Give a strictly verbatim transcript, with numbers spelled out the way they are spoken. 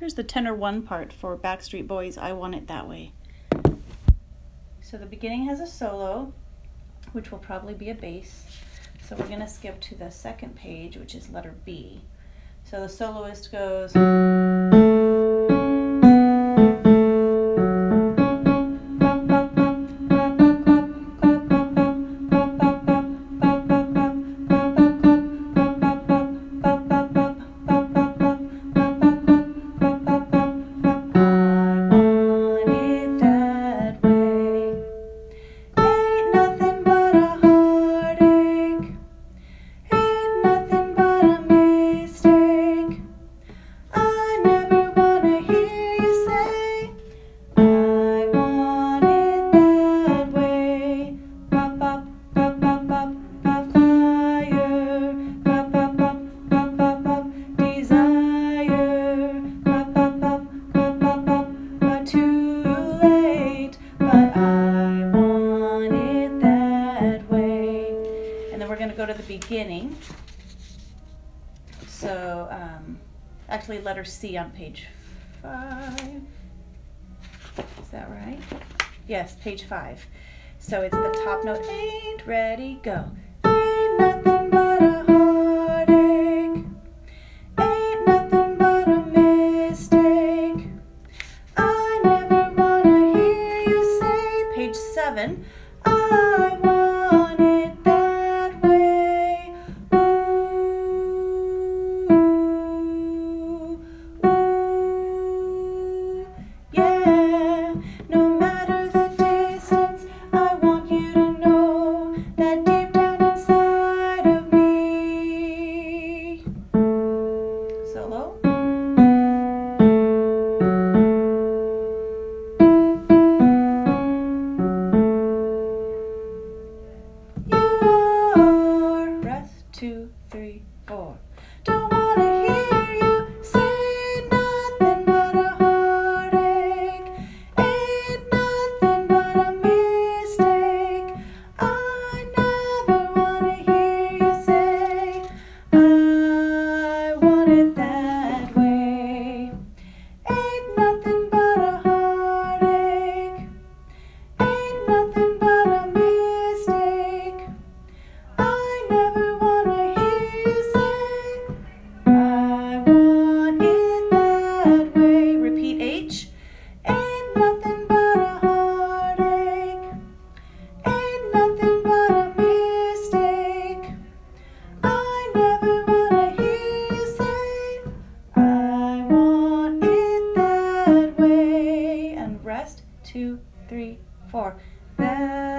Here's the tenor one part for Backstreet Boys, I Want It That Way. So the beginning has a solo, which will probably be a bass. So we're going to skip to the second page, which is letter B. So the soloist goes... go to the beginning. So um, actually letter C on page five. Is that right? Yes, page five. So it's the top note. Ain't ready, go. Ain't nothing but a heartache. Ain't nothing but a mistake. I never wanna hear you say. Page seven. I want it that way. Ooh, ooh, yeah. No matter the distance, I want you to know that deep down inside of me. Solo. Two, three, four. Don't wanna hear you say nothing but a heartache. Ain't nothing but a mistake. I never wanna hear you say I want it that way. Ain't nothing but a heartache. Ain't nothing but a mistake. I never H. Ain't nothing but a heartache. Ain't nothing but a mistake. I never wanna hear you say I want it that way. And rest. Two, three, four. That